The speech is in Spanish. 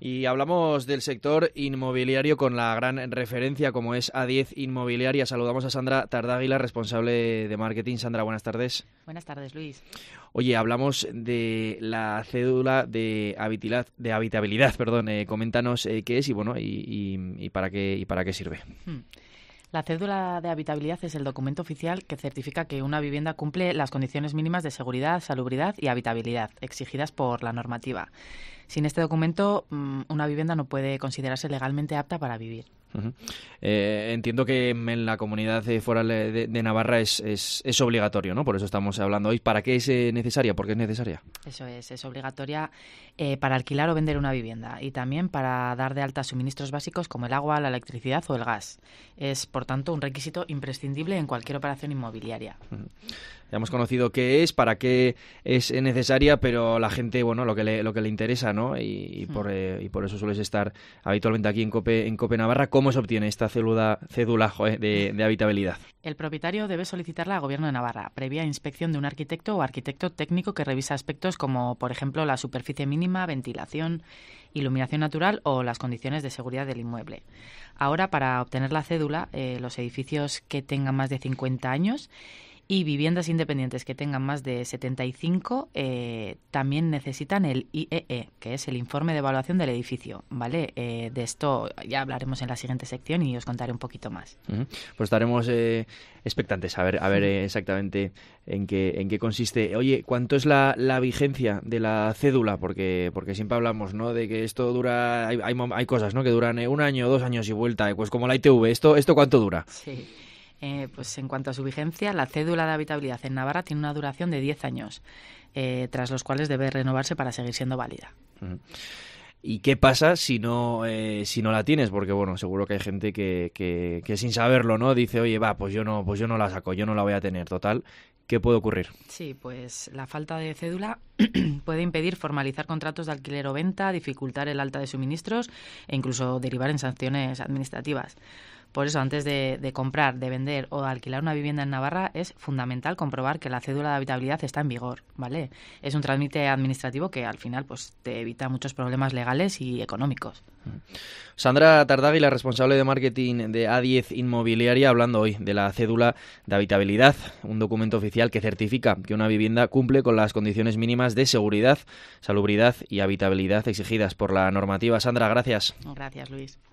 Y hablamos del sector inmobiliario con la gran referencia como es A10 Inmobiliaria. Saludamos a Sandra Tardáguila, responsable de marketing. Sandra, buenas tardes. Buenas tardes, Luis. Oye, hablamos de la cédula de habitabilidad. Coméntanos qué es y para qué sirve. La cédula de habitabilidad es el documento oficial que certifica que una vivienda cumple las condiciones mínimas de seguridad, salubridad y habitabilidad exigidas por la normativa. Sin este documento, una vivienda no puede considerarse legalmente apta para vivir. Uh-huh. Entiendo que en la comunidad foral de Navarra es obligatorio, ¿no? Por eso estamos hablando hoy. ¿Para qué es necesaria? ¿Por qué es necesaria? Eso es obligatoria para alquilar o vender una vivienda y también para dar de alta suministros básicos como el agua, la electricidad o el gas. Es, por tanto, un requisito imprescindible en cualquier operación inmobiliaria. Uh-huh. Ya hemos conocido qué es, para qué es necesaria, pero la gente, lo que le interesa, ¿no? Y por eso sueles estar habitualmente aquí en COPE Navarra. ¿Cómo se obtiene esta cédula de habitabilidad? El propietario debe solicitarla al Gobierno de Navarra, previa inspección de un arquitecto o arquitecto técnico que revisa aspectos como, por ejemplo, la superficie mínima, ventilación, iluminación natural o las condiciones de seguridad del inmueble. Ahora, para obtener la cédula, los edificios que tengan más de 50 años y viviendas independientes que tengan más de 75 también necesitan el IEE, que es el informe de evaluación del edificio, ¿vale? De esto ya hablaremos en la siguiente sección y os contaré un poquito más. Uh-huh. Pues estaremos expectantes a ver exactamente en qué consiste. Oye, ¿cuánto es la vigencia de la cédula? Porque siempre hablamos, ¿no?, de que esto dura, hay cosas, ¿no?, que duran 1 año, 2 años y vuelta, pues como la ITV. ¿Esto cuánto dura? Sí. Pues en cuanto a su vigencia, la cédula de habitabilidad en Navarra tiene una duración de 10 años, tras los cuales debe renovarse para seguir siendo válida. Uh-huh. ¿Y qué pasa si no la tienes? Porque, seguro que hay gente que sin saberlo, ¿no?, dice, oye, pues yo no la saco, yo no la voy a tener. Total, ¿qué puede ocurrir? Sí, pues la falta de cédula puede impedir formalizar contratos de alquiler o venta, dificultar el alta de suministros e incluso derivar en sanciones administrativas. Por eso, antes de comprar, de vender o de alquilar una vivienda en Navarra, es fundamental comprobar que la cédula de habitabilidad está en vigor, ¿vale? Es un trámite administrativo que al final pues te evita muchos problemas legales y económicos. Sandra Tardáguila, responsable de marketing de A10 Inmobiliaria, hablando hoy de la cédula de habitabilidad, un documento oficial que certifica que una vivienda cumple con las condiciones mínimas de seguridad, salubridad y habitabilidad exigidas por la normativa. Sandra, gracias. Gracias, Luis.